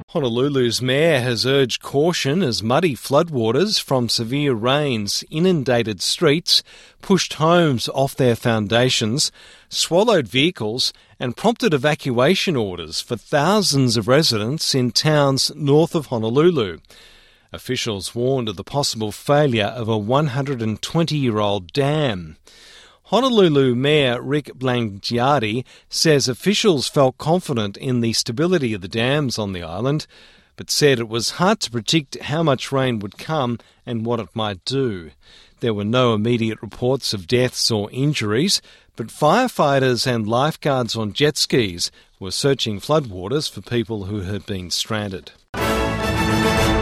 Honolulu's mayor has urged caution as muddy floodwaters from severe rains inundated streets, pushed homes off their foundations, swallowed vehicles and prompted evacuation orders for thousands of residents in towns north of Honolulu. Officials warned of the possible failure of a 120-year-old dam. Honolulu Mayor Rick Blangiardi says officials felt confident in the stability of the dams on the island, but said it was hard to predict how much rain would come and what it might do. There were no immediate reports of deaths or injuries, but firefighters and lifeguards on jet skis were searching floodwaters for people who had been stranded.